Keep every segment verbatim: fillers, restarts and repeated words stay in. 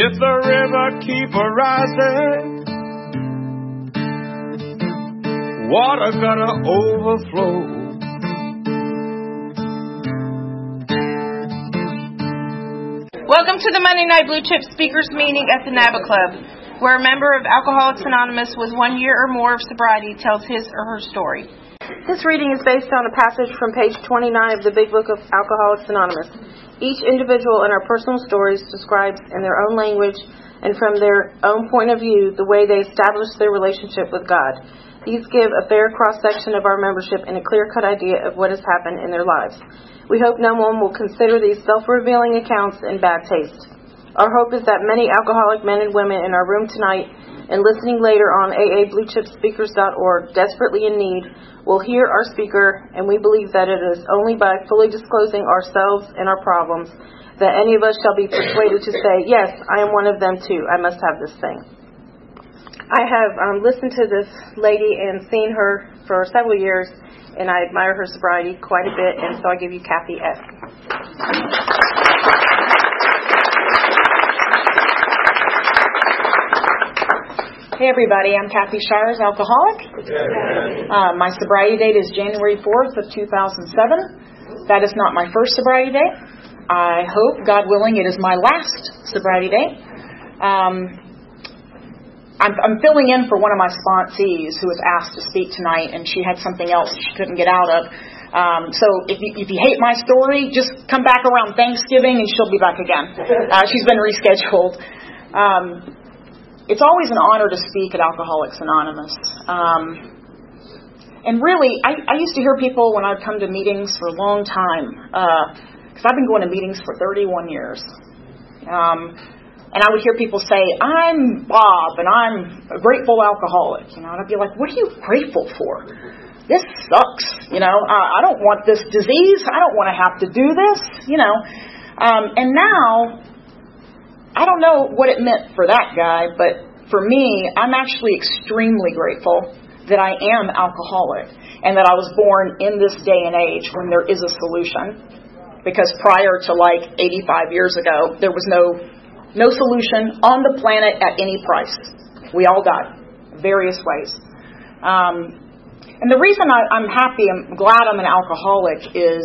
If the river keep a rising, water gonna overflow. Welcome to the Monday Night Blue Chip Speakers Meeting at the NABA Club, where a member of Alcoholics Anonymous with one year or more of sobriety tells his or her story. This reading is based on a passage from page twenty-nine of the Big Book of Alcoholics Anonymous. Each individual in our personal stories describes in their own language and from their own point of view the way they established their relationship with God. These give a fair cross-section of our membership and a clear-cut idea of what has happened in their lives. We hope no one will consider these self-revealing accounts in bad taste. Our hope is that many alcoholic men and women in our room tonight and listening later on A A Blue Chip Speakers dot org, desperately in need, will hear our speaker, and we believe that it is only by fully disclosing ourselves and our problems that any of us shall be persuaded to say, yes, I am one of them too. I must have this thing. I have um, listened to this lady and seen her for several years, and I admire her sobriety quite a bit, and so I give you Kathy S. Hey everybody, I'm Kathy Shires, alcoholic. Uh, my sobriety date is January fourth of two thousand seven. That is not my first sobriety date. I hope, God willing, it is my last sobriety date. Um, I'm, I'm filling in for one of my sponsees who was asked to speak tonight, and she had something else she couldn't get out of. Um, so if you, if you hate my story, just come back around Thanksgiving and she'll be back again. Uh, she's been rescheduled. Um, it's always an honor to speak at Alcoholics Anonymous. Um, and really, I, I used to hear people when I'd come to meetings for a long time, because uh, I've been going to meetings for thirty-one years. Um, And I would hear people say, I'm Bob, and I'm a grateful alcoholic. You know, and I'd be like, what are you grateful for? This sucks. You know, uh, I don't want this disease. I don't want to have to do this. You know, um, and now, I don't know what it meant for that guy, but for me, I'm actually extremely grateful that I am alcoholic and that I was born in this day and age when there is a solution. Because prior to like eighty-five years ago, there was no No solution on the planet at any price. We all died, various ways. Um, and the reason I, I'm happy, I'm glad I'm an alcoholic is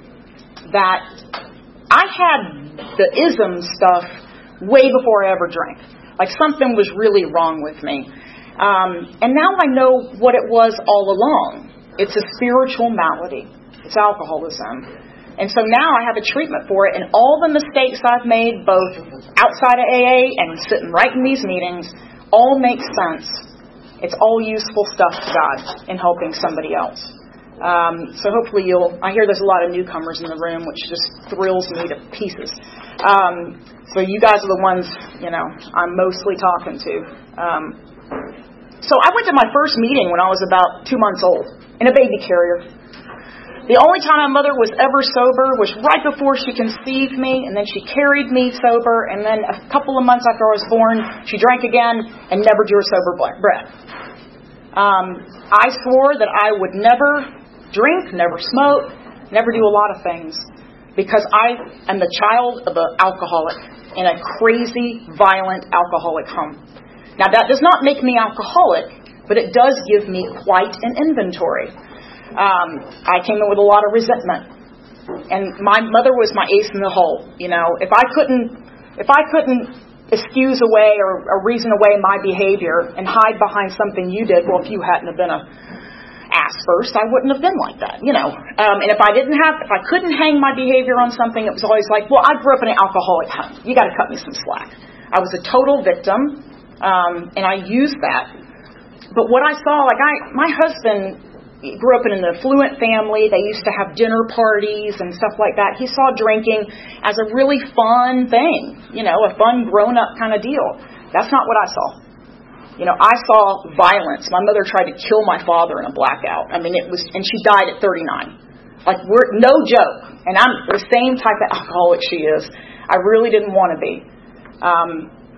that I had the ism stuff way before I ever drank. Like something was really wrong with me. Um, and now I know what it was all along. It's a spiritual malady. It's alcoholism. And so now I have a treatment for it, and all the mistakes I've made, both outside of A A and sitting right in these meetings, all make sense. It's all useful stuff to God in helping somebody else. Um, so hopefully you'll, I hear there's a lot of newcomers in the room, which just thrills me to pieces. Um, so you guys are the ones, you know, I'm mostly talking to. Um, so I went to my first meeting when I was about two months old in a baby carrier. The only time my mother was ever sober was right before she conceived me, and then she carried me sober, and then a couple of months after I was born, she drank again and never drew a sober breath. Um, I swore that I would never drink, never smoke, never do a lot of things, because I am the child of an alcoholic in a crazy, violent alcoholic home. Now, that does not make me alcoholic, but it does give me quite an inventory. Um, I came in with a lot of resentment, and my mother was my ace in the hole. You know, if I couldn't, if I couldn't excuse away or, or reason away my behavior and hide behind something you did, well, if you hadn't have been a ass first, I wouldn't have been like that. You know, um, and if I didn't have, if I couldn't hang my behavior on something, it was always like, well, I grew up in an alcoholic home. You got to cut me some slack. I was a total victim, um, and I used that. But what I saw, like I, my husband. He grew up in an affluent family. They used to have dinner parties and stuff like that. He saw drinking as a really fun thing, you know, a fun grown-up kind of deal. That's not what I saw. You know, I saw violence. My mother tried to kill my father in a blackout. I mean, it was, and she died at thirty-nine. Like, we're, no joke. And I'm the same type of alcoholic she is. I really didn't want to be. Um,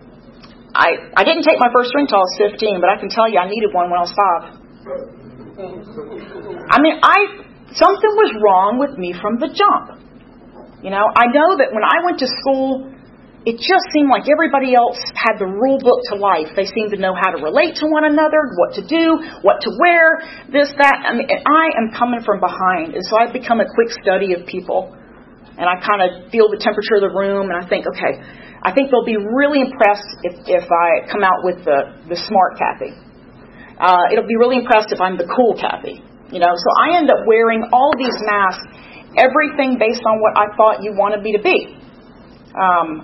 I I didn't take my first drink till I was fifteen, but I can tell you I needed one when I was five. I mean, I something was wrong with me from the jump. You know, I know that when I went to school, it just seemed like everybody else had the rule book to life. They seemed to know how to relate to one another, what to do, what to wear, this, that. I mean, I am coming from behind. And so I've become a quick study of people. And I kind of feel the temperature of the room, and I think, okay, I think they'll be really impressed if, if I come out with the, the smart Kathy. Uh, it'll be really impressed if I'm the cool Kathy. You know, so I end up wearing all these masks, everything based on what I thought you wanted me to be. Um,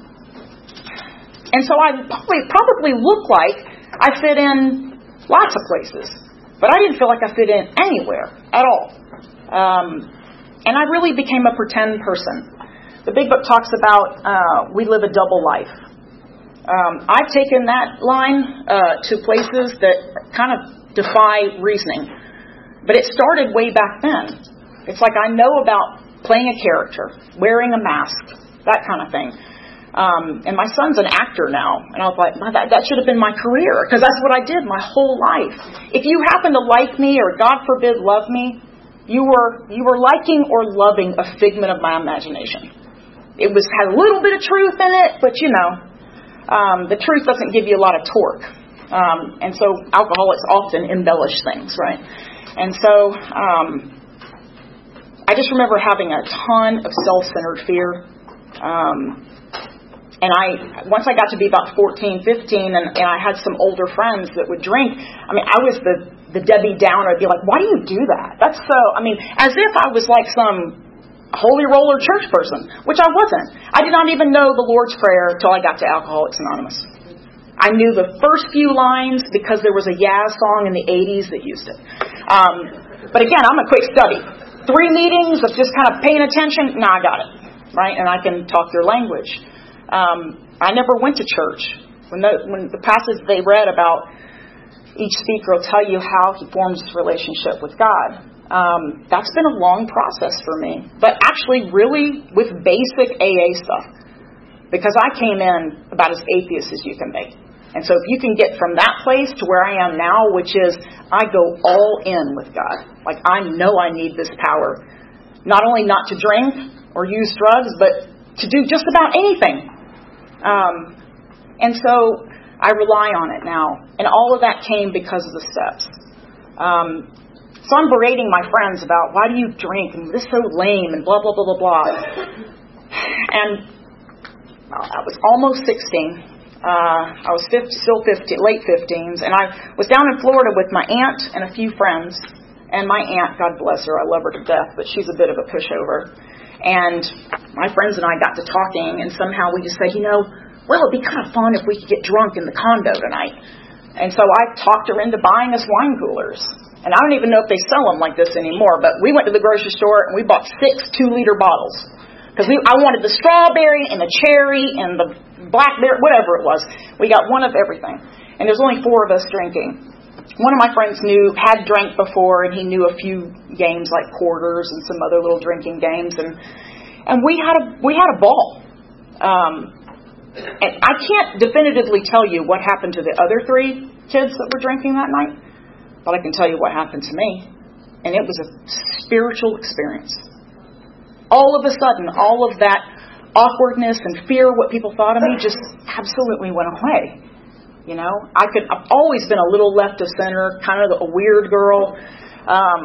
and so I probably, probably look like I fit in lots of places, but I didn't feel like I fit in anywhere at all. Um, and I really became a pretend person. The Big Book talks about uh, we live a double life. Um, I've taken that line uh, to places that kind of defy reasoning. But it started way back then. It's like I know about playing a character, wearing a mask, that kind of thing. Um, and my son's an actor now. And I was like, that, that should have been my career, because that's what I did my whole life. If you happen to like me or, God forbid, love me, you were you were liking or loving a figment of my imagination. It was had a little bit of truth in it, but you know, um, the truth doesn't give you a lot of torque. Um, and so alcoholics often embellish things, right? And so um, I just remember having a ton of self-centered fear. Um, and I once I got to be about fourteen, fifteen, and, and I had some older friends that would drink, I mean, I was the, the Debbie Downer. I'd be like, why do you do that? That's so, I mean, as if I was like some holy roller church person, which I wasn't. I did not even know the Lord's Prayer until I got to Alcoholics Anonymous. I knew the first few lines because there was a Yaz song in the eighties that used it. Um, but again, I'm a quick study. Three meetings of just kind of paying attention. Now I got it, right? And I can talk your language. Um, I never went to church. When the, when the passage they read about each speaker will tell you how he forms his relationship with God. Um, that's been a long process for me. But actually really with basic A A stuff. Because I came in about as atheist as you can be. And so if you can get from that place to where I am now, which is I go all in with God. Like I know I need this power. Not only not to drink or use drugs, but to do just about anything. Um, and so I rely on it now. And all of that came because of the steps. Um, so I'm berating my friends about why do you drink and this is so lame and blah, blah, blah, blah, blah. And I was almost sixteen. Uh, I was fifty, still fifty, late fifteens. And I was down in Florida with my aunt and a few friends. And my aunt, God bless her, I love her to death, but she's a bit of a pushover. And my friends and I got to talking, and somehow we just said, you know, well, it'd be kind of fun if we could get drunk in the condo tonight. And so I talked her into buying us wine coolers. And I don't even know if they sell them like this anymore, but we went to the grocery store and we bought six two-liter bottles. Because I wanted the strawberry and the cherry and the blackberry, whatever it was. We got one of everything. And there's only four of us drinking. One of my friends knew, had drank before, and he knew a few games like quarters and some other little drinking games, and and we had a we had a ball. Um, and I can't definitively tell you what happened to the other three kids that were drinking that night, but I can tell you what happened to me, and it was a spiritual experience. All of a sudden, all of that awkwardness and fear, what people thought of me, just absolutely went away. You know, I could, I've always been a little left of center, kind of a weird girl. Um,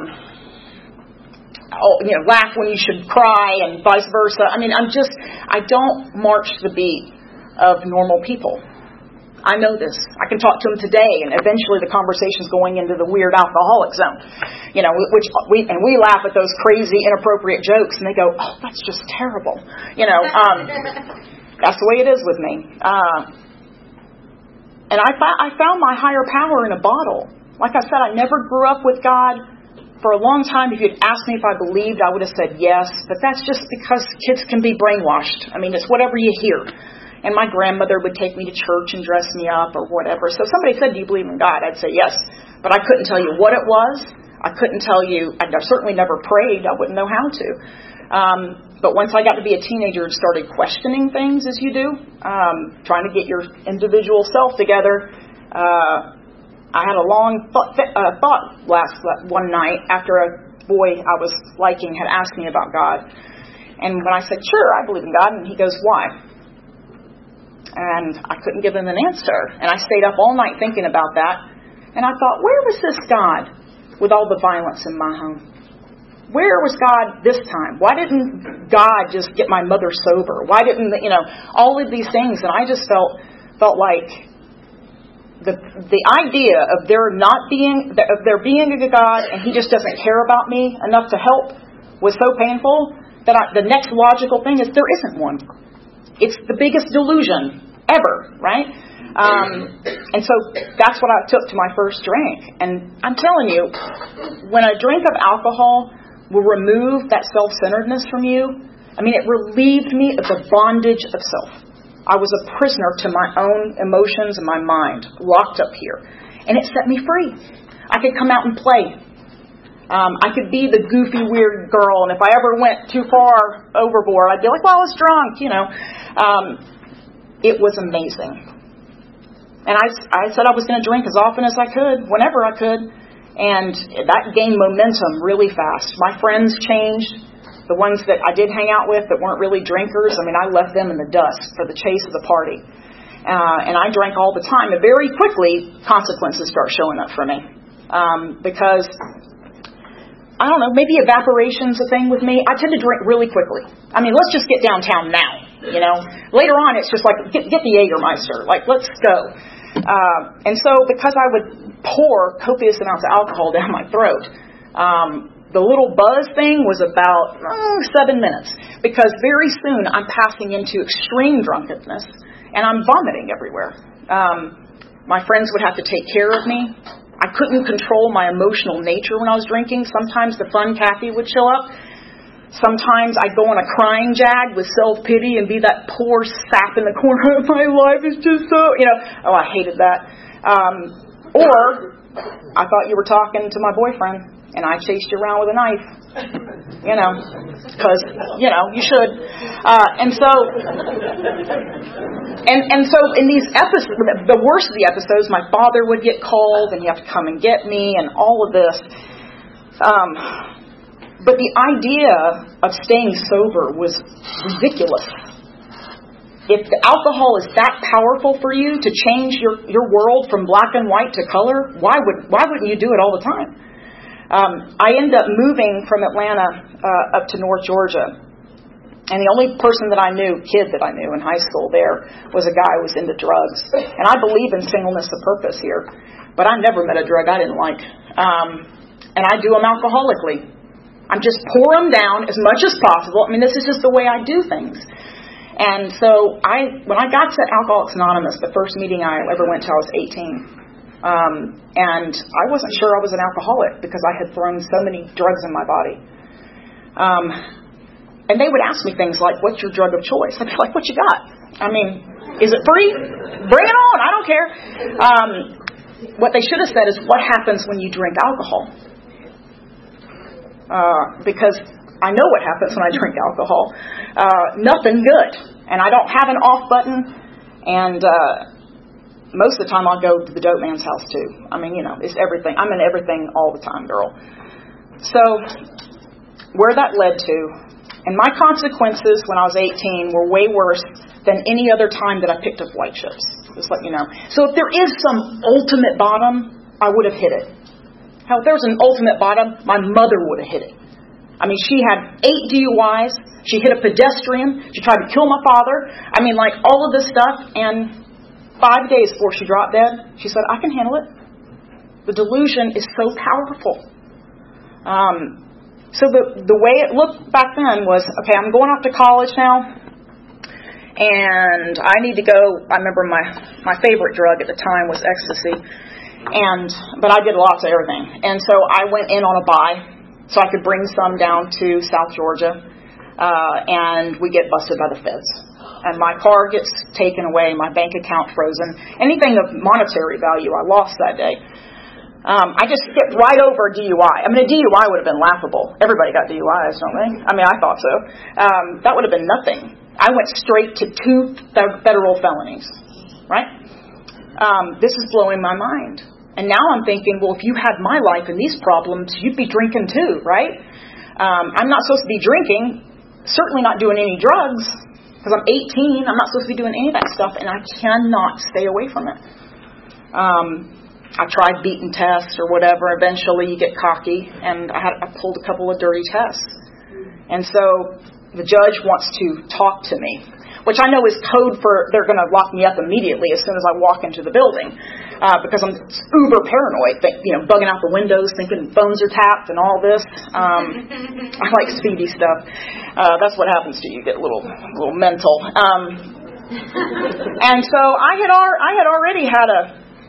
oh, you know, laugh when you should cry and vice versa. I mean, I'm just, I don't march the beat of normal people. I know this. I can talk to them today, and eventually the conversation's going into the weird alcoholic zone. You know, which we, and we laugh at those crazy, inappropriate jokes, and they go, oh, that's just terrible. You know, um, that's the way it is with me. Uh, And I, I found my higher power in a bottle. Like I said, I never grew up with God. For a long time, if you'd asked me if I believed, I would have said yes. But that's just because kids can be brainwashed. I mean, it's whatever you hear. And my grandmother would take me to church and dress me up or whatever. So if somebody said, do you believe in God? I'd say yes. But I couldn't tell you what it was. I couldn't tell you. I certainly never prayed. I wouldn't know how to. Um, But once I got to be a teenager and started questioning things as you do, um, trying to get your individual self together, uh, I had a long thought, uh, thought last one night after a boy I was liking had asked me about God. And when I said, sure, I believe in God, and he goes, why? And I couldn't give him an answer. And I stayed up all night thinking about that. And I thought, where was this God with all the violence in my home? Where was God this time? Why didn't God just get my mother sober? Why didn't, you know, all of these things? And I just felt felt like the the idea of there not being, of there being a God and He just doesn't care about me enough to help was so painful that I, the next logical thing is there isn't one. It's the biggest delusion ever, right? Um, and so that's what I took to my first drink. And I'm telling you, when a drink of alcohol will remove that self-centeredness from you, I mean, it relieved me of the bondage of self. I was a prisoner to my own emotions and my mind, locked up here. And it set me free. I could come out and play. Um, I could be the goofy, weird girl, and if I ever went too far overboard, I'd be like, well, I was drunk, you know. Um, it was amazing. And I, I said I was going to drink as often as I could, whenever I could, and that gained momentum really fast. My friends changed. The ones that I did hang out with that weren't really drinkers, I mean, I left them in the dust for the chase of the party. Uh, and I drank all the time, and very quickly, consequences start showing up for me. Um, because... I don't know, maybe evaporation's a thing with me. I tend to drink really quickly. I mean, let's just get downtown now, you know. Later on, it's just like, get, get the Jägermeister. Like, let's go. Uh, and so because I would pour copious amounts of alcohol down my throat, um, the little buzz thing was about oh, seven minutes. Because very soon, I'm passing into extreme drunkenness, and I'm vomiting everywhere. Um, my friends would have to take care of me. I couldn't control my emotional nature when I was drinking. Sometimes the fun Kathy would show up. Sometimes I'd go on a crying jag with self-pity and be that poor sap in the corner of my life. It's just so, you know, oh, I hated that. Um, or I thought you were talking to my boyfriend and I chased you around with a knife. You know, because, you know, you should. Uh, and so, and and so in these episodes, the worst of the episodes, my father would get called and you have to come and get me and all of this. Um, but the idea of staying sober was ridiculous. If the alcohol is that powerful for you to change your, your world from black and white to color, why would why wouldn't you do it all the time? Um, I ended up moving from Atlanta uh, up to North Georgia. And the only person that I knew, kid that I knew in high school there, was a guy who was into drugs. And I believe in singleness of purpose here. But I never met a drug I didn't like. Um, and I do them alcoholically. I'm just pour them down as much as possible. I mean, this is just the way I do things. And so I, when I got to Alcoholics Anonymous, the first meeting I ever went to, I was eighteen. Um, and I wasn't sure I was an alcoholic because I had thrown so many drugs in my body. Um, and they would ask me things like, what's your drug of choice? I'd be like, what you got? I mean, is it free? Bring it on. I don't care. Um, what they should have said is, what happens when you drink alcohol? Uh, because I know what happens when I drink alcohol. Uh, nothing good. And I don't have an off button. And, uh, most of the time I'll go to the dope man's house too. I mean, you know, it's everything. I'm in everything all the time, girl. So, where that led to, and my consequences when I was eighteen were way worse than any other time that I picked up white chips. Just let you know. So if there is some ultimate bottom, I would have hit it. Hell, if there was an ultimate bottom, my mother would have hit it. I mean, she had eight D U Is. She hit a pedestrian. She tried to kill my father. I mean, like all of this stuff. And five days before she dropped dead, she said, I can handle it. The delusion is so powerful. Um, so the the way it looked back then was, okay, I'm going off to college now, and I need to go. I remember my, my favorite drug at the time was ecstasy, and but I did lots of everything. And so I went in on a buy so I could bring some down to South Georgia, uh, and we get busted by the feds. And my car gets taken away, my bank account frozen. Anything of monetary value I lost that day. Um, I just skipped right over a D U I. I mean, a D U I would have been laughable. Everybody got D U Is, don't they? I mean, I thought so. Um, that would have been nothing. I went straight to two federal felonies, right? Um, this is blowing my mind. And now I'm thinking, well, if you had my life and these problems, you'd be drinking too, right? Um, I'm not supposed to be drinking, certainly not doing any drugs. Because I'm eighteen, I'm not supposed to be doing any of that stuff, and I cannot stay away from it. Um, I tried beating tests or whatever. Eventually, you get cocky, and I had I pulled a couple of dirty tests. And so the judge wants to talk to me, which I know is code for they're going to lock me up immediately as soon as I walk into the building, uh, because I'm uber paranoid, think, you know, bugging out the windows, thinking phones are tapped and all this. Um, I like speedy stuff. Uh, that's what happens to you. You get a little, a little mental. Um, and so I had, ar- I had already had a.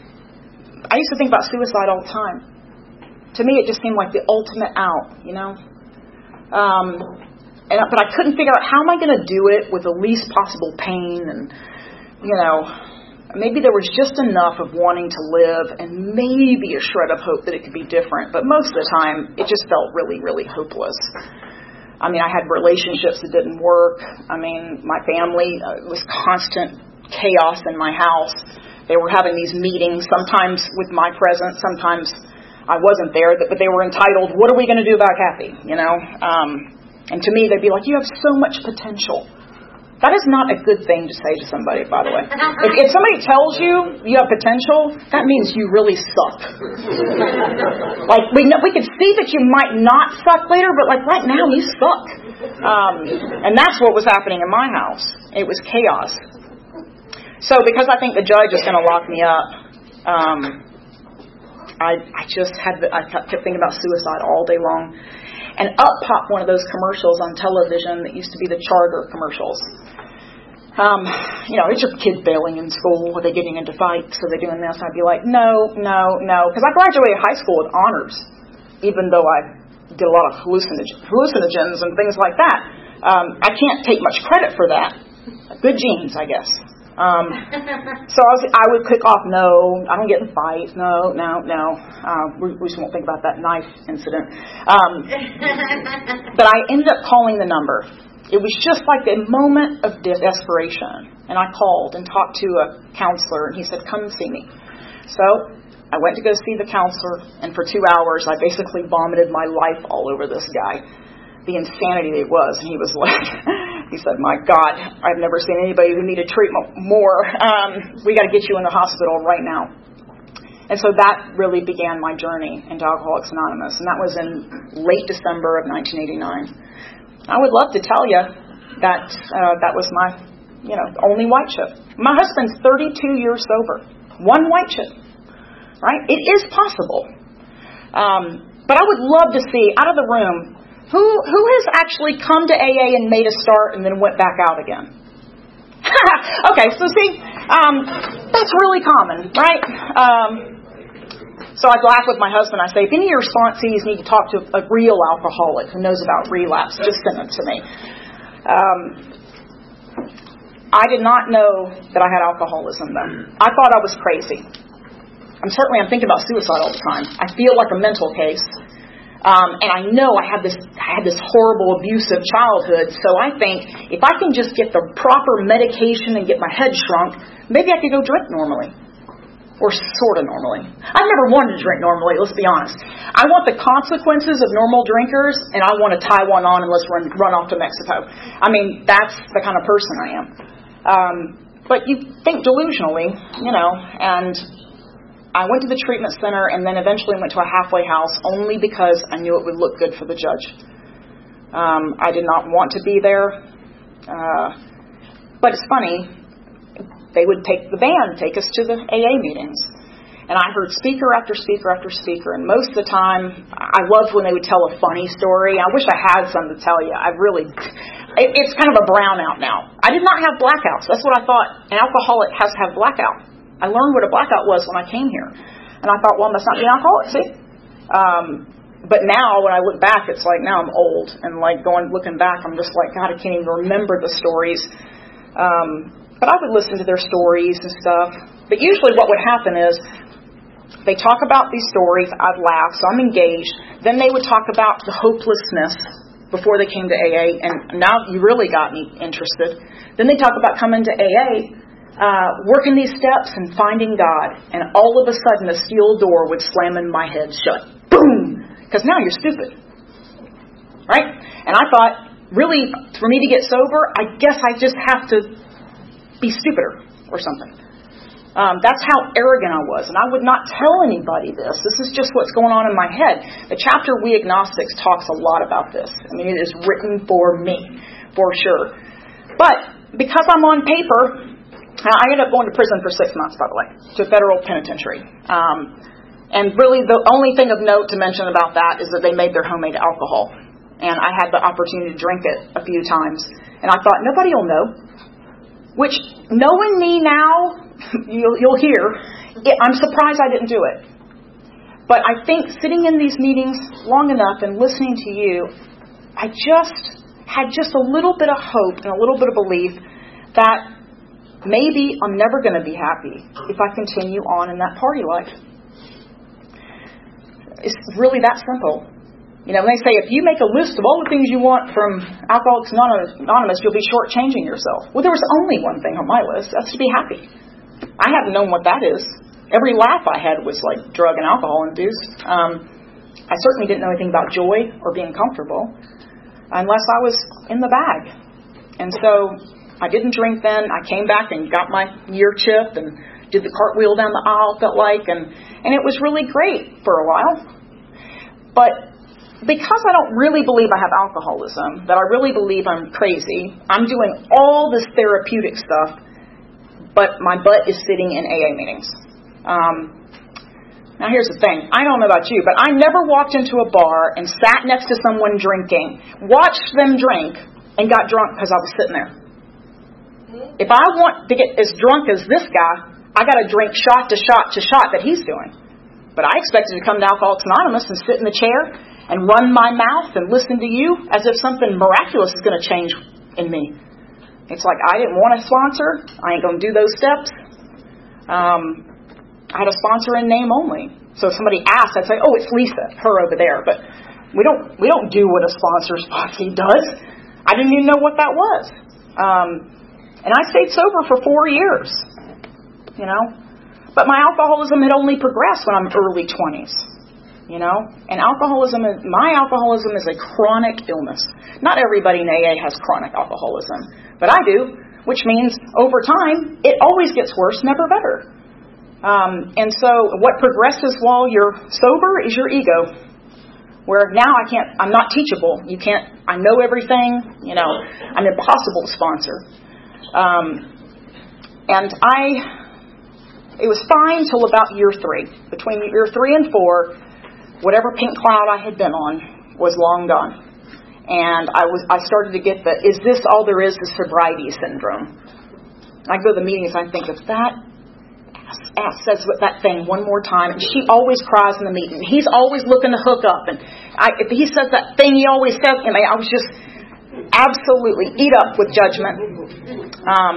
I used to think about suicide all the time. To me, it just seemed like the ultimate out, you know. Um, and but I couldn't figure out how am I going to do it with the least possible pain, and you know, maybe there was just enough of wanting to live, and maybe a shred of hope that it could be different. But most of the time, it just felt really, really hopeless. I mean, I had relationships that didn't work. I mean, my family uh, was constant chaos in my house. They were having these meetings, sometimes with my presence, sometimes I wasn't there, but they were entitled, "What are we going to do about Kathy?" You know, um, and to me, they'd be like, "You have so much potential." That is not a good thing to say to somebody, by the way. If, if somebody tells you you have potential, that means you really suck. Like, we know, we could see that you might not suck later, but like right now, you suck. Um, and that's what was happening in my house. It was chaos. So because I think the judge is going to lock me up, um, I, I just had the, I kept thinking about suicide all day long. And up popped one of those commercials on television that used to be the Charter commercials. Um, you know, it's your kids bailing in school. Are they getting into fights? Are they doing this? I'd be like, no, no, no. Because I graduated high school with honors, even though I did a lot of hallucinogens, hallucinogens and things like that. Um, I can't take much credit for that. Good genes, I guess. Um, so I, was, I would click off, no, I don't get in fights, no, no, no. Uh, we, we just won't think about that knife incident. Um, but I ended up calling the number. It was just like a moment of desperation. And I called and talked to a counselor, and he said, "Come and see me." So I went to go see the counselor, and for two hours I basically vomited my life all over this guy. The insanity it was. And he was like, he said, "My God, I've never seen anybody who needed treatment more. Um, we got to get you in the hospital right now." And so that really began my journey into Alcoholics Anonymous. And that was in late December of nineteen eighty-nine. I would love to tell you that uh, that was my, you know, only white chip. My husband's thirty-two years sober. One white chip. Right? It is possible. Um, but I would love to see, out of the room, Who who has actually come to A A and made a start and then went back out again? Okay, so see, um, that's really common, right? Um, so I laugh with my husband. I say, if any of your sponsees need to talk to a real alcoholic who knows about relapse, just send them to me. Um, I did not know that I had alcoholism, though. I thought I was crazy. I'm certainly I'm thinking about suicide all the time. I feel like a mental case. Um, and I know I had this I had this horrible, abusive childhood, so I think if I can just get the proper medication and get my head shrunk, maybe I could go drink normally. Or sort of normally. I've never wanted to drink normally, let's be honest. I want the consequences of normal drinkers, and I want to tie one on and let's run, run off to Mexico. I mean, that's the kind of person I am. Um, but you think delusionally, you know, and I went to the treatment center and then eventually went to a halfway house only because I knew it would look good for the judge. Um, I did not want to be there. Uh, but it's funny, they would take the band, take us to the A A meetings. And I heard speaker after speaker after speaker. And most of the time, I loved when they would tell a funny story. I wish I had some to tell you. I really, it, it's kind of a brownout now. I did not have blackouts. That's what I thought. An alcoholic has to have blackout. I learned what a blackout was when I came here. And I thought, well, I must not be an alcoholic, see? Um, but now, when I look back, it's like, now I'm old. And like going, looking back, I'm just like, God, I can't even remember the stories. Um, but I would listen to their stories and stuff. But usually what would happen is, they talk about these stories, I'd laugh, so I'm engaged. Then they would talk about the hopelessness before they came to A A. And now you really got me interested. Then they talk about coming to A A. Uh, working these steps and finding God, and all of a sudden a steel door would slam in my head shut. Boom! Because now you're stupid. Right? And I thought, really, for me to get sober, I guess I just have to be stupider or something. Um, that's how arrogant I was. And I would not tell anybody this. This is just what's going on in my head. The chapter We Agnostics talks a lot about this. I mean, it is written for me, for sure. But because I'm on paper, I ended up going to prison for six months, by the way, to a federal penitentiary. Um, and really the only thing of note to mention about that is that they made their homemade alcohol. And I had the opportunity to drink it a few times. And I thought, nobody will know. Which, knowing me now, you'll, you'll hear, it, I'm surprised I didn't do it. But I think sitting in these meetings long enough and listening to you, I just had just a little bit of hope and a little bit of belief that maybe I'm never going to be happy if I continue on in that party life. It's really that simple. You know, when they say if you make a list of all the things you want from Alcoholics Anonymous, you'll be shortchanging yourself. Well, there was only one thing on my list. That's to be happy. I hadn't known what that is. Every laugh I had was like drug and alcohol induced. Um, I certainly didn't know anything about joy or being comfortable unless I was in the bag. And so I didn't drink then. I came back and got my year chip and did the cartwheel down the aisle, felt like, and, and it was really great for a while. But because I don't really believe I have alcoholism, that I really believe I'm crazy, I'm doing all this therapeutic stuff, but my butt is sitting in A A meetings. Um, now here's the thing. I don't know about you, but I never walked into a bar and sat next to someone drinking, watched them drink, and got drunk because I was sitting there. If I want to get as drunk as this guy, I got to drink shot to shot to shot that he's doing. But I expected to come to Alcoholics Anonymous and sit in the chair and run my mouth and listen to you as if something miraculous is going to change in me. It's like, I didn't want a sponsor. I ain't going to do those steps. Um, I had a sponsor in name only. So if somebody asked, I'd say, oh, it's Lisa, her over there. But we don't we don't do what a sponsor's posse does. I didn't even know what that was. Um, and I stayed sober for four years, you know. But my alcoholism had only progressed when I'm early twenties. You know, and alcoholism, is, my alcoholism is a chronic illness. Not everybody in A A has chronic alcoholism, but I do, which means over time, it always gets worse, never better. Um, and so what progresses while you're sober is your ego, where now I can't, I'm not teachable. You can't, I know everything, you know, I'm impossible to sponsor. Um, and I, it was fine till about year three. Between year three and four, whatever pink cloud I had been on was long gone. And I was I started to get the, is this all there is to sobriety syndrome? I go to the meetings and I think, if that ass, ass says that thing one more time, and she always cries in the meeting. He's always looking to hook up. And I, if he says that thing he always says, and I was just absolutely eat up with judgment. Um,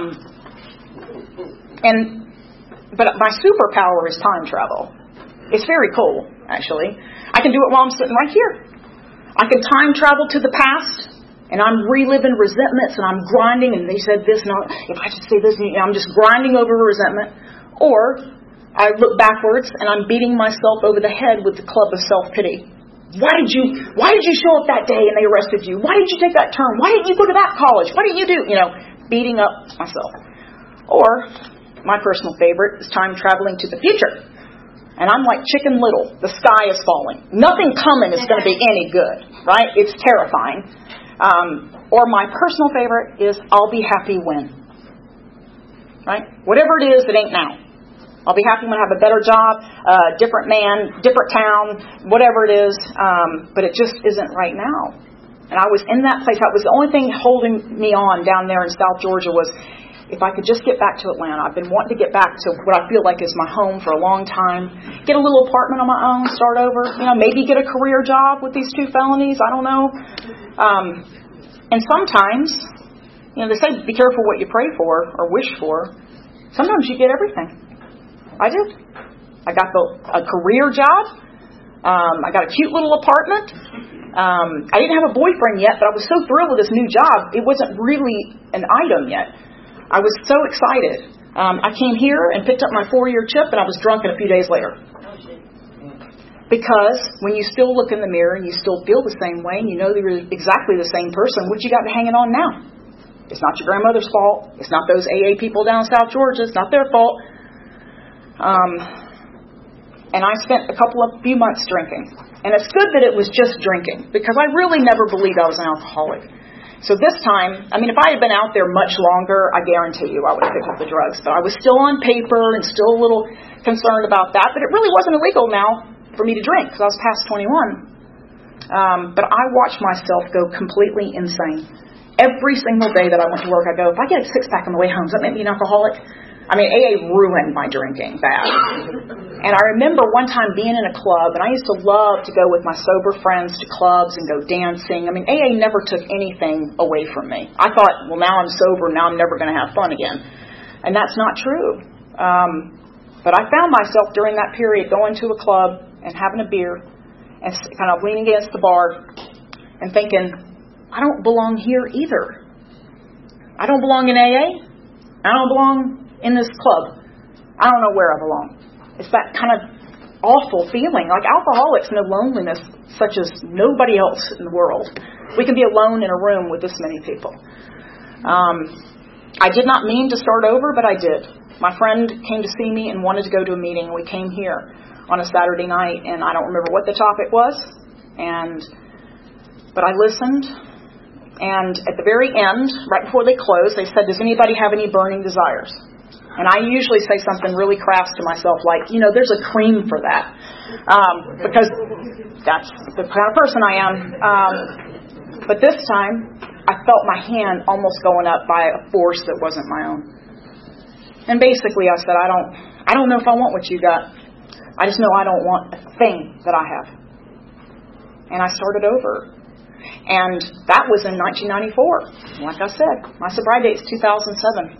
and But my superpower is time travel. It's very cool, actually. I can do it while I'm sitting right here. I can time travel to the past, and I'm reliving resentments, and I'm grinding, and they said this, and if I just say this, and I'm just grinding over resentment. Or I look backwards, and I'm beating myself over the head with the club of self-pity. Why did you Why did you show up that day and they arrested you? Why did you take that term? Why didn't you go to that college? What did you do? You know, beating up myself. Or my personal favorite is time traveling to the future. And I'm like Chicken Little. The sky is falling. Nothing coming is going to be any good, right? It's terrifying. Um, or my personal favorite is I'll be happy when. Right? Whatever it is, it ain't now. I'll be happy when I have a better job, uh, different man, different town, whatever it is. Um, but it just isn't right now. And I was in that place. That was the only thing holding me on down there in South Georgia was, if I could just get back to Atlanta. I've been wanting to get back to what I feel like is my home for a long time. Get a little apartment on my own, start over. You know, maybe get a career job with these two felonies. I don't know. Um, and sometimes, you know, they say be careful what you pray for or wish for. Sometimes you get everything. I did. I got the, a career job. Um, I got a cute little apartment. Um, I didn't have a boyfriend yet, but I was so thrilled with this new job. It wasn't really an item yet. I was so excited. Um, I came here and picked up my four-year chip, and I was drunk in a few days later. Because when you still look in the mirror and you still feel the same way and you know you're exactly the same person, what you got hanging on now? It's not your grandmother's fault. It's not those A A people down in South Georgia. It's not their fault. Um, and I spent a couple of few months drinking. And it's good that it was just drinking, because I really never believed I was an alcoholic. So this time, I mean, if I had been out there much longer, I guarantee you I would have picked up the drugs. But I was still on paper and still a little concerned about that. But it really wasn't illegal now for me to drink because I was past twenty-one. Um, but I watched myself go completely insane. Every single day that I went to work, I go, if I get a six-pack on the way home, does that make me an alcoholic? I mean, A A ruined my drinking bad. And I remember one time being in a club, and I used to love to go with my sober friends to clubs and go dancing. I mean, A A never took anything away from me. I thought, well, now I'm sober, now I'm never going to have fun again. And that's not true. Um, but I found myself during that period going to a club and having a beer and kind of leaning against the bar and thinking, I don't belong here either. I don't belong in A A. I don't belong in this club. I don't know where I belong. It's that kind of awful feeling. Like alcoholics know loneliness such as nobody else in the world. We can be alone in a room with this many people. Um, I did not mean to start over, but I did. My friend came to see me and wanted to go to a meeting. We came here on a Saturday night, and I don't remember what the topic was. And but I listened, and at the very end, right before they closed, they said, does anybody have any burning desires? And I usually say something really crass to myself like, you know, there's a cream for that. Um, because that's the kind of person I am. Um, but this time, I felt my hand almost going up by a force that wasn't my own. And basically I said, I don't, I don't know if I want what you got. I just know I don't want a thing that I have. And I started over. And that was in nineteen ninety-four. Like I said, my sobriety date is two thousand seven.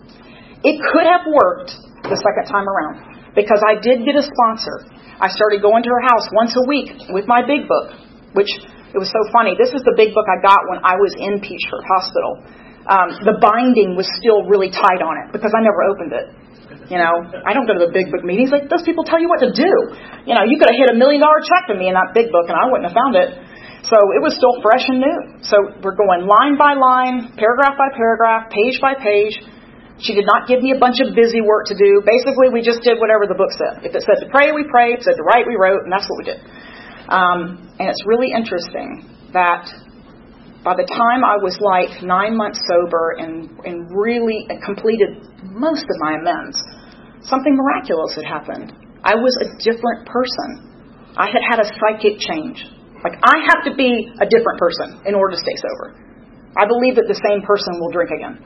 It could have worked the second time around because I did get a sponsor. I started going to her house once a week with my big book, which it was so funny. This is the big book I got when I was in Peachford Hospital. Um, the binding was still really tight on it because I never opened it. You know, I don't go to the big book meetings. Like, those people tell you what to do. You know, you could have hit a million dollar check to me in that big book and I wouldn't have found it. So it was still fresh and new. So we're going line by line, paragraph by paragraph, page by page. She did not give me a bunch of busy work to do. Basically, we just did whatever the book said. If it said to pray, we prayed. If it said to write, we wrote. And that's what we did. Um, and it's really interesting that by the time I was like nine months sober and, and really completed most of my amends, something miraculous had happened. I was a different person. I had had a psychic change. Like, I have to be a different person in order to stay sober. I believe that the same person will drink again.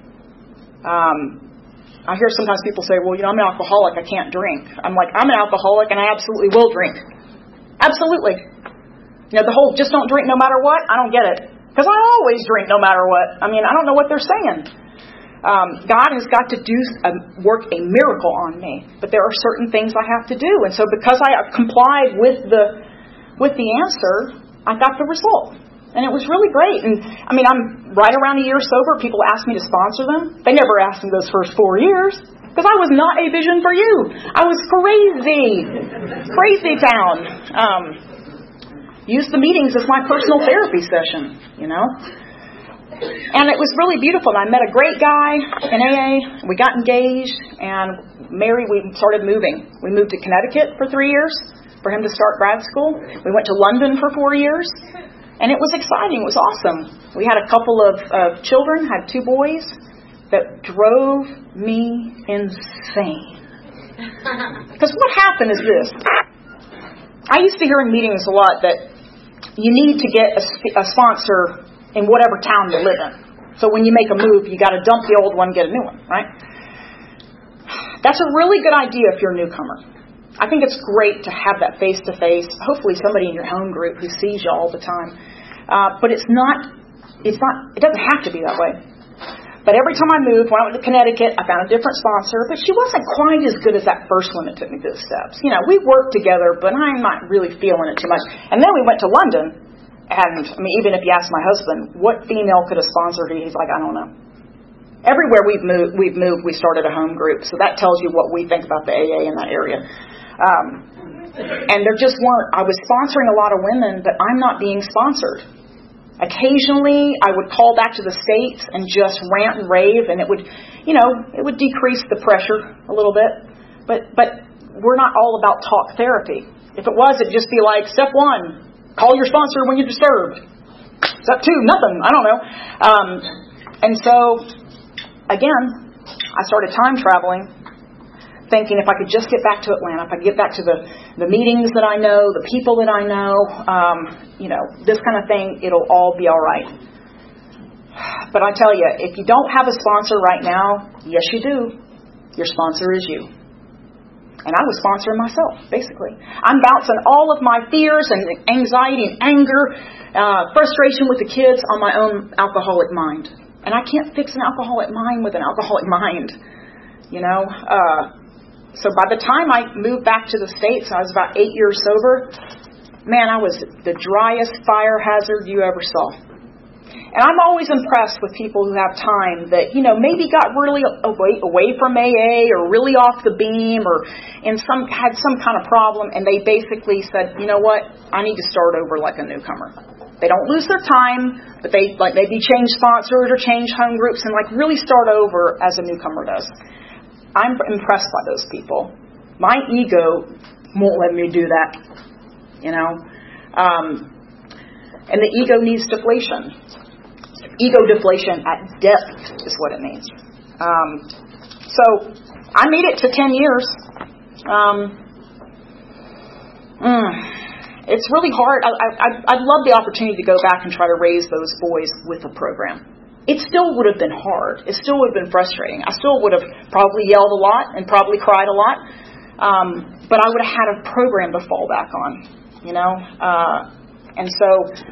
Um, I hear sometimes people say, well, you know, I'm an alcoholic, I can't drink. I'm like, I'm an alcoholic and I absolutely will drink. Absolutely. You know, the whole just don't drink no matter what, I don't get it. Because I always drink no matter what. I mean, I don't know what they're saying. Um, God has got to do a, work a miracle on me. But there are certain things I have to do. And so because I complied with the with the answer, I got the result. And it was really great. And I mean, I'm right around a year sober. People ask me to sponsor them. They never asked me those first four years because I was not a vision for you. I was crazy. Crazy town. Um, used the meetings as my personal therapy session, you know. And it was really beautiful. And I met a great guy in A A. We got engaged. And Mary, we started moving. We moved to Connecticut for three years for him to start grad school. We went to London for four years. And it was exciting. It was awesome. We had a couple of uh, children, had two boys that drove me insane. Because what happened is this. I used to hear in meetings a lot that you need to get a, a sponsor in whatever town you live in. So when you make a move, you got to dump the old one and get a new one, right? That's a really good idea if you're a newcomer. I think it's great to have that face-to-face, hopefully somebody in your home group who sees you all the time. Uh, but it's not, it's not, it doesn't have to be that way. But every time I moved, when I went to Connecticut, I found a different sponsor, but she wasn't quite as good as that first one that took me through the steps. You know, we worked together, but I'm not really feeling it too much. And then we went to London, and I mean, even if you ask my husband, what female could have sponsored you? He's like, I don't know. Everywhere we've moved, we've moved, we started a home group, so that tells you what we think about the A A in that area. Um, and there just weren't, I was sponsoring a lot of women, but I'm not being sponsored. Occasionally, I would call back to the States and just rant and rave, and it would, you know, it would decrease the pressure a little bit. But but we're not all about talk therapy. If it was, it'd just be like, step one, call your sponsor when you're disturbed. Step two, nothing. I don't know. Um, and so, again, I started time traveling, thinking if I could just get back to Atlanta, if I could get back to the, the meetings that I know, the people that I know, um, you know, this kind of thing, it'll all be all right. But I tell you, if you don't have a sponsor right now, yes, you do. Your sponsor is you. And I was sponsoring myself, basically. I'm bouncing all of my fears and anxiety and anger, uh, frustration with the kids on my own alcoholic mind. And I can't fix an alcoholic mind with an alcoholic mind. You know, uh, so by the time I moved back to the States, I was about eight years sober. Man, I was the driest fire hazard you ever saw. And I'm always impressed with people who have time that, you know, maybe got really away, away from A A or really off the beam or in some had some kind of problem, and they basically said, you know what, I need to start over like a newcomer. They don't lose their time, but they like maybe change sponsors or change home groups and like really start over as a newcomer does. I'm impressed by those people. My ego won't let me do that, you know. Um, and the ego needs deflation. Ego deflation at depth is what it means. Um, so I made it to ten years. Um, mm, it's really hard. I, I, I'd love the opportunity to go back and try to raise those boys with a program. It still would have been hard. It still would have been frustrating. I still would have probably yelled a lot and probably cried a lot. Um, but I would have had a program to fall back on, you know. Uh, and so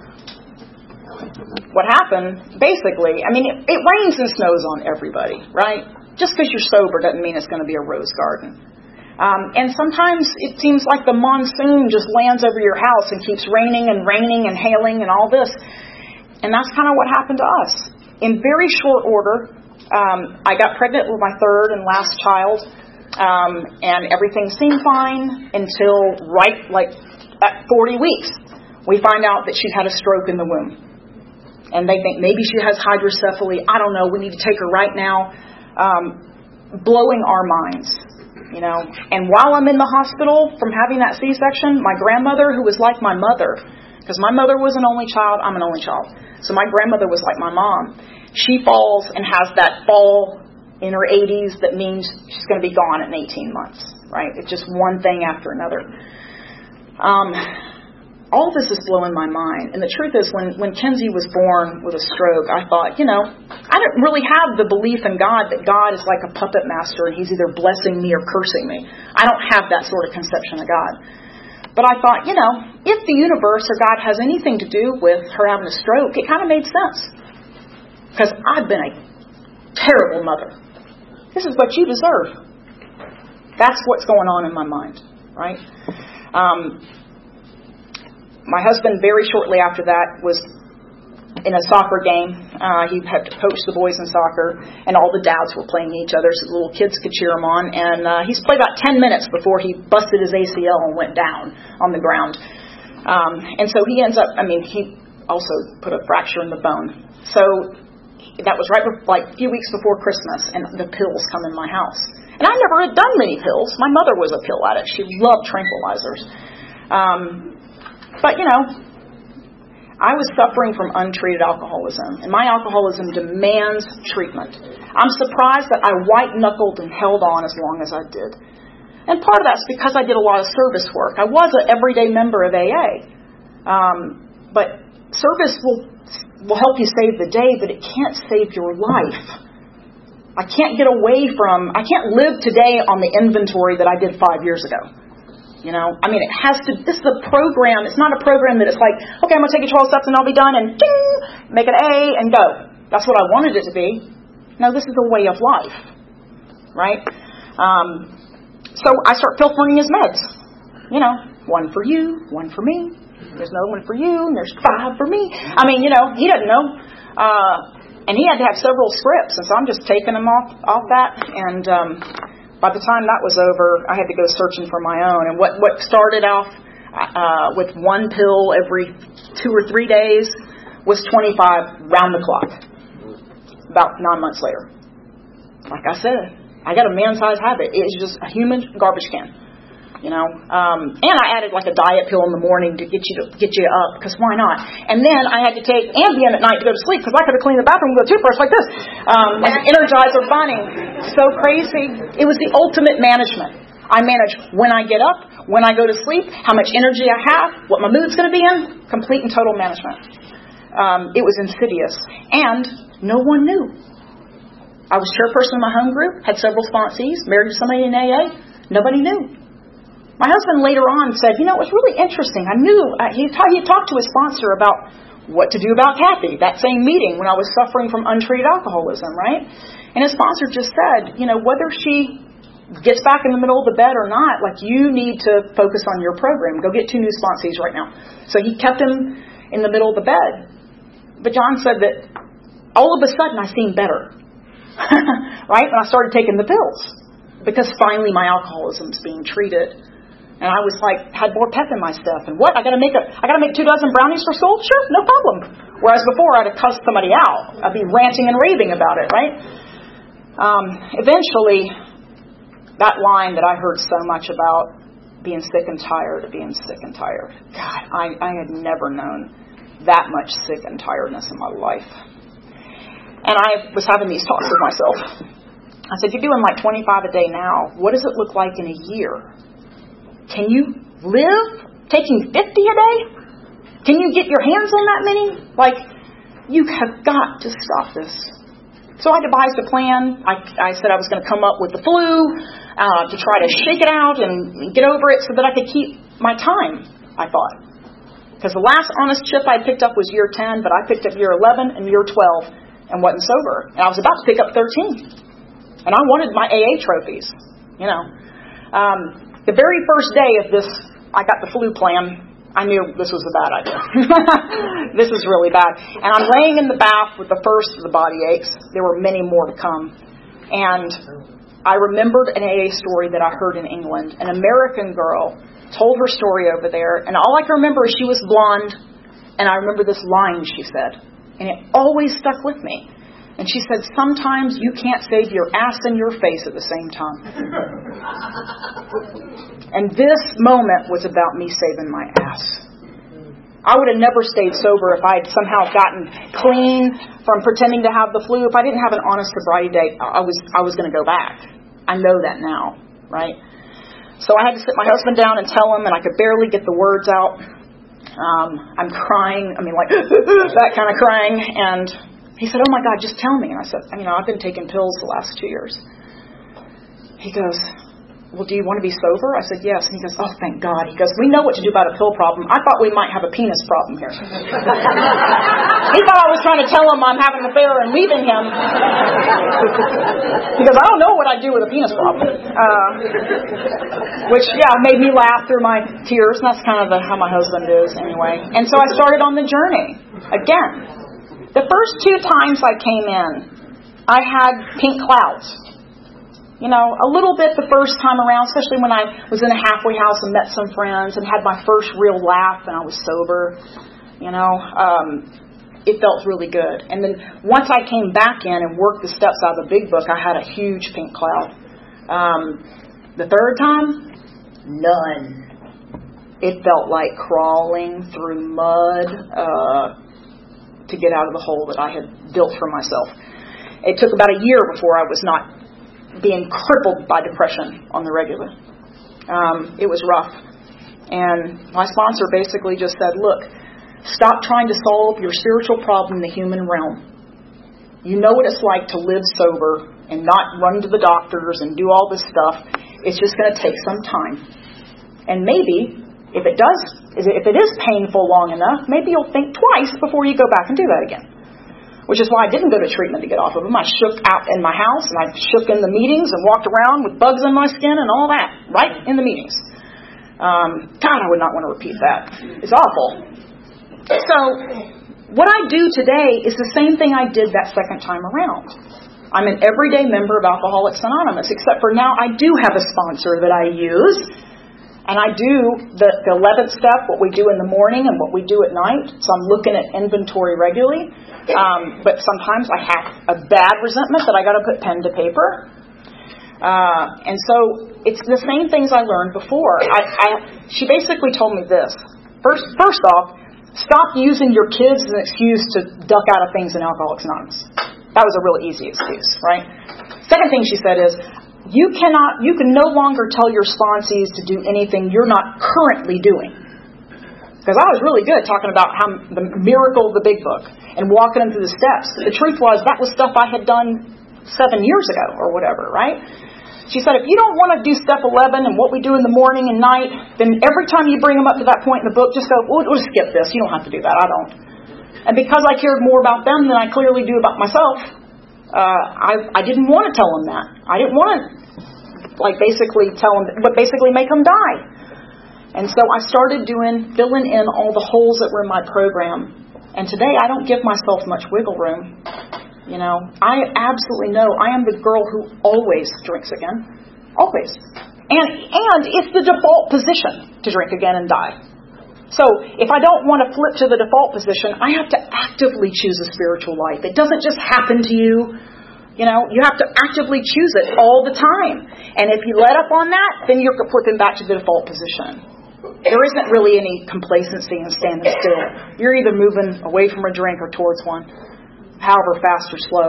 what happened, basically, I mean, it, it rains and snows on everybody, right? Just because you're sober doesn't mean it's going to be a rose garden. Um, and sometimes it seems like the monsoon just lands over your house and keeps raining and raining and hailing and all this. And that's kind of what happened to us. In very short order, um, I got pregnant with my third and last child, um, and everything seemed fine until right, like, at forty weeks. We find out that she had a stroke in the womb. And they think maybe she has hydrocephaly. I don't know. We need to take her right now. Um, blowing our minds, you know. And while I'm in the hospital from having that C-section, my grandmother, who was like my mother, because my mother was an only child, I'm an only child. So my grandmother was like my mom. She falls and has that fall in her eighties that means she's going to be gone in eighteen months, right? It's just one thing after another. Um, all this is blowing my mind. And the truth is, when, when Kenzie was born with a stroke, I thought, you know, I didn't really have the belief in God that God is like a puppet master and he's either blessing me or cursing me. I don't have that sort of conception of God. But I thought, you know, if the universe or God has anything to do with her having a stroke, it kind of made sense. Because I've been a terrible mother. This is what you deserve. That's what's going on in my mind, right? Um, my husband, very shortly after that, was in a soccer game. Uh, he had coached the boys in soccer, and all the dads were playing each other so the little kids could cheer him on. And uh, he's played about ten minutes before he busted his A C L and went down on the ground. Um, and so he ends up, I mean, he also put a fracture in the bone. So that was right before, like a few weeks before Christmas, and the pills come in my house. And I never had done many pills. My mother was a pill addict. She loved tranquilizers. Um, but, you know, I was suffering from untreated alcoholism, and my alcoholism demands treatment. I'm surprised that I white-knuckled and held on as long as I did. And part of that's because I did a lot of service work. I was an everyday member of A A. Um, but service will will help you save the day, but it can't save your life. I can't get away from, I can't live today on the inventory that I did five years ago. You know, I mean, it has to, this is a program. It's not a program that it's like, okay, I'm going to take you twelve steps and I'll be done and ding, make an A and go. That's what I wanted it to be. No, this is a way of life. Right? Um, so I start filtering his meds. You know, one for you, one for me. There's no one for you, and there's five for me. I mean, you know, he doesn't know. Uh, and he had to have several scripts, and so I'm just taking him off, off that. And um, By the time that was over, I had to go searching for my own. And what, what started off uh, with one pill every two or three days was twenty-five round the clock. About nine months later. Like I said, I got a man-sized habit. It's just a human garbage can. You know, um, and I added like a diet pill in the morning to get you to get you up, because why not? And then I had to take Ambien at night to go to sleep, because I could have cleaned the bathroom with a toothbrush like this, um, like an Energizer bunny. So crazy. It was the ultimate management. I manage when I get up, when I go to sleep, how much energy I have, what my mood's going to be in. Complete and total management. Um, it was insidious, and no one knew. I was chairperson of my home group, had several sponsees, married to somebody in A A. Nobody knew. My husband later on said, you know, it was really interesting. I knew, uh, he, t- he talked to his sponsor about what to do about Kathy, that same meeting when I was suffering from untreated alcoholism, right? And his sponsor just said, you know, whether she gets back in the middle of the bed or not, like, you need to focus on your program. Go get two new sponsees right now. So he kept him in the middle of the bed. But John said that all of a sudden I seemed better, right? When I started taking the pills, because finally my alcoholism's being treated. And I was like, had more pep in my step. And what? I got to make a, I got to make two dozen brownies for school? Sure, no problem. Whereas before, I'd have cussed somebody out. I'd be ranting and raving about it, right? Um, eventually, that line that I heard so much about, being sick and tired of being sick and tired. God, I, I had never known that much sick and tiredness in my life. And I was having these talks with myself. I said, you're doing like twenty-five a day now. What does it look like in a year? Can you live taking fifty a day? Can you get your hands on that many? Like, you have got to stop this. So I devised a plan. I, I said I was going to come up with the flu uh, to try to shake it out and get over it so that I could keep my time, I thought. Because the last honest chip I picked up was year ten, but I picked up year eleven and year twelve and wasn't sober. And I was about to pick up thirteen. And I wanted my A A trophies, you know. Um, The very first day of this, I got the flu plan, I knew this was a bad idea. This is really bad. And I'm laying in the bath with the first of the body aches. There were many more to come. And I remembered an A A story that I heard in England. An American girl told her story over there. And all I can remember is she was blonde. And I remember this line she said. And it always stuck with me. And she said, sometimes you can't save your ass and your face at the same time. And this moment was about me saving my ass. I would have never stayed sober if I had somehow gotten clean from pretending to have the flu. If I didn't have an honest sobriety date, I was I was going to go back. I know that now, right? So I had to sit my husband down and tell him, and I could barely get the words out. Um, I'm crying. I mean, like, that kind of crying. And he said, oh, my God, just tell me. And I said, you know, I've been taking pills the last two years. He goes, well, do you want to be sober? I said, yes. And he goes, oh, thank God. He goes, we know what to do about a pill problem. I thought we might have a penis problem here. He thought I was trying to tell him I'm having an affair and leaving him. He goes, I don't know what I'd do with a penis problem. Uh, which, yeah, made me laugh through my tears. And that's kind of the, how my husband is anyway. And so I started on the journey again. The first two times I came in, I had pink clouds. You know, a little bit the first time around, especially when I was in a halfway house and met some friends and had my first real laugh and I was sober. You know, um, it felt really good. And then once I came back in and worked the steps out of the big book, I had a huge pink cloud. Um, the third time, none. It felt like crawling through mud, uh, to get out of the hole that I had built for myself. It took about a year before I was not being crippled by depression on the regular. Um, it was rough. And my sponsor basically just said, look, stop trying to solve your spiritual problem in the human realm. You know what it's like to live sober and not run to the doctors and do all this stuff. It's just going to take some time. And maybe If it does, if it is painful long enough, maybe you'll think twice before you go back and do that again. Which is why I didn't go to treatment to get off of them. I shook out in my house, and I shook in the meetings and walked around with bugs on my skin and all that, right in the meetings. Um, God, I would not want to repeat that. It's awful. So, what I do today is the same thing I did that second time around. I'm an everyday member of Alcoholics Anonymous, except for now I do have a sponsor that I use. And I do the, the eleventh step, what we do in the morning and what we do at night. So I'm looking at inventory regularly. Um, but sometimes I have a bad resentment that I got to put pen to paper. Uh, and so it's the same things I learned before. I, I, she basically told me this. First, first off, stop using your kids as an excuse to duck out of things in Alcoholics Anonymous. That was a really easy excuse, right? Second thing she said is, you cannot, you can no longer tell your sponsees to do anything you're not currently doing. Because I was really good talking about how the miracle of the Big Book and walking them through the steps. The truth was, that was stuff I had done seven years ago or whatever, right? She said, if you don't want to do step eleven and what we do in the morning and night, then every time you bring them up to that point in the book, just go, we'll, we'll skip this. You don't have to do that. I don't. And because I cared more about them than I clearly do about myself, uh, I, I didn't want to tell them that. I didn't want to, like, basically tell them, but basically make them die. And so I started doing, filling in all the holes that were in my program. And today I don't give myself much wiggle room. You know, I absolutely know I am the girl who always drinks again. Always. And and it's the default position to drink again and die. So if I don't want to flip to the default position, I have to actively choose a spiritual life. It doesn't just happen to you. You know, you have to actively choose it all the time. And if you let up on that, then you're flipping back to the default position. There isn't really any complacency in standing still. You're either moving away from a drink or towards one, however fast or slow.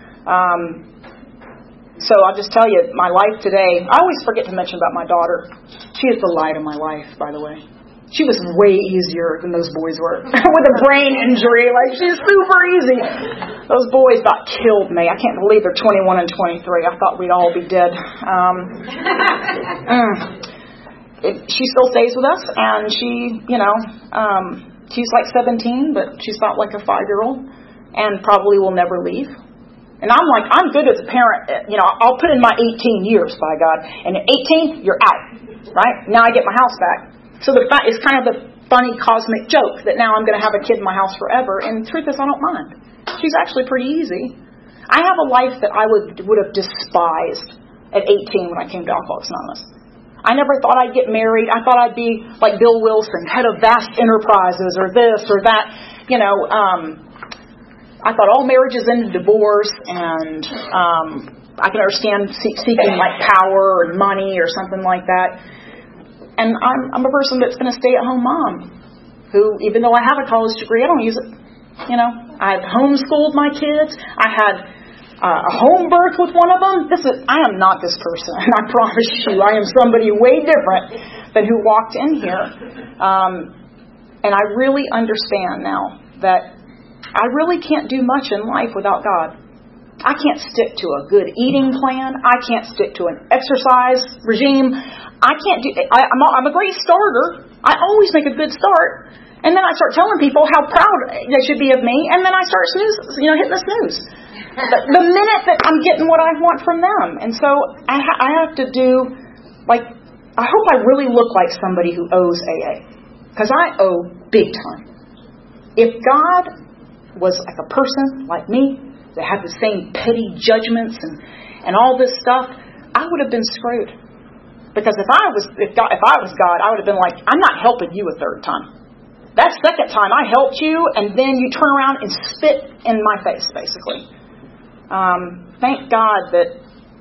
Um, so I'll just tell you, my life today, I always forget to mention about my daughter. She is the light of my life, by the way. She was way easier than those boys were. With a brain injury, like, she's super easy. Those boys about killed me. I can't believe they're twenty-one and twenty-three. I thought we'd all be dead. Um, mm. it, she still stays with us, and she, you know, um, she's like seventeen, but she's not like a five-year-old, and probably will never leave. And I'm like, I'm good as a parent. You know, I'll put in my eighteen years, by God. And at eighteen, you're out, right? Now I get my house back. So the fact it's kind of the funny cosmic joke that now I'm going to have a kid in my house forever. And the truth is, I don't mind. She's actually pretty easy. I have a life that I would would have despised at eighteen when I came to Alcoholics Anonymous. I never thought I'd get married. I thought I'd be like Bill Wilson, head of vast enterprises, or this or that. You know, um, I thought all marriages ended in divorce, and um, I can understand seeking like power or money or something like that. And I'm, I'm a person that's been a stay-at-home mom who, even though I have a college degree, I don't use it. You know, I've homeschooled my kids. I had uh, a home birth with one of them. This is, I am not this person. And I promise you, I am somebody way different than who walked in here. Um, and I really understand now that I really can't do much in life without God. I can't stick to a good eating plan. I can't stick to an exercise regime. I can't do. I, I'm, a, I'm a great starter. I always make a good start, and then I start telling people how proud they should be of me, and then I start snooze, you know, hitting the snooze. the, the minute that I'm getting what I want from them, and so I, ha- I have to do like. I hope I really look like somebody who owes A A, because I owe big time. If God was like a person like me that had the same petty judgments and and all this stuff, I would have been screwed. Because if I was if, God, if I was God, I would have been like, I'm not helping you a third time. That second time I helped you, and then you turn around and spit in my face, basically. Um, thank God that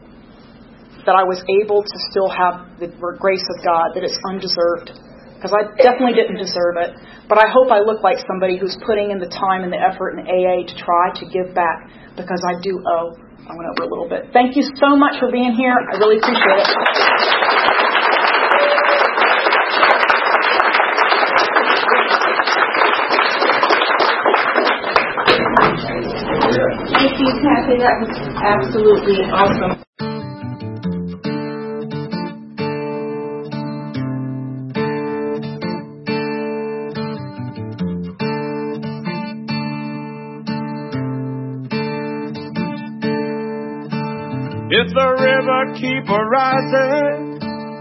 that I was able to still have the grace of God, that it's undeserved. Because I definitely didn't deserve it. But I hope I look like somebody who's putting in the time and the effort in A A to try to give back, because I do owe. I went over a little bit. Thank you so much for being here. I really appreciate it. Thank you, Kathy. That was absolutely awesome. If the river keep a rising,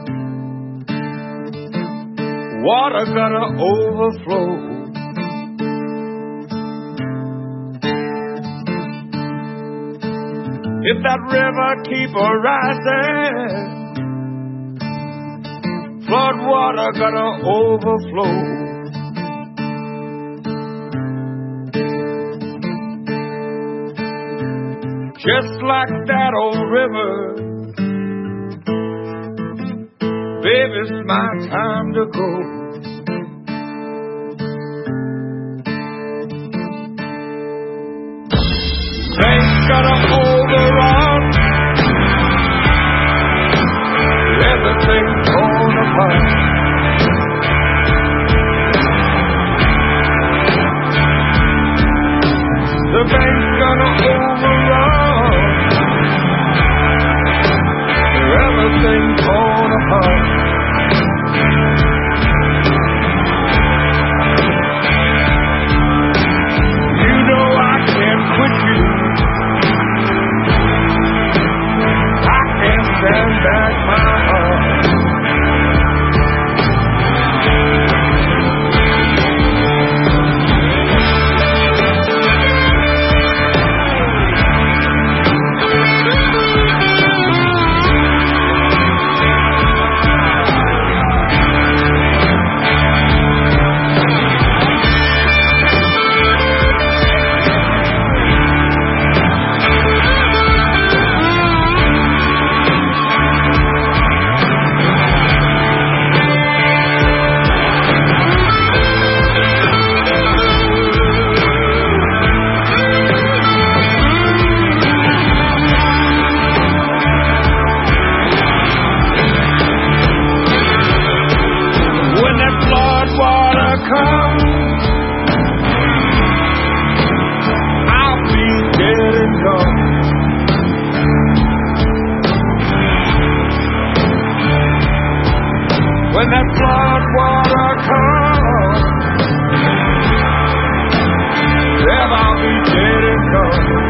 water gonna overflow. if that river keep a rising, flood water gonna overflow. Just like that old river, baby, it's my time to go. Things gotta overrun, everything's torn apart. The bank's gonna overrun, everything's torn apart. You know I can't quit you, I can't stand back my heart. When that flood water comes, then I'll be dead and gone.